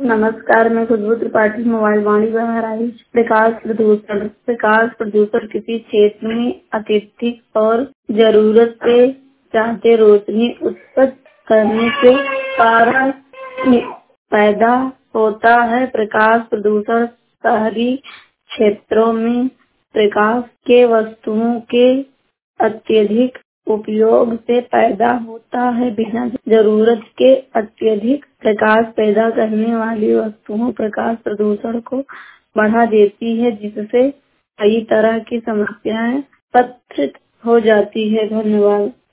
नमस्कार, मैं खुशबू त्रिपाठी मोबाइल वाणी बहराइच। प्रकाश प्रदूषण किसी क्षेत्र में अत्यधिक और जरूरत से ज्यादा रोशनी उत्पन्न करने के कारण पैदा होता है। प्रकाश प्रदूषण शहरी क्षेत्रों में प्रकाश के वस्तुओं के अत्यधिक उपयोग से पैदा होता है। बिना जरूरत के अत्यधिक प्रकाश पैदा करने वाली वस्तुओं प्रकाश प्रदूषण को बढ़ा देती है, जिससे कई तरह की समस्याएं उत्पन्न हो जाती है। धन्यवाद।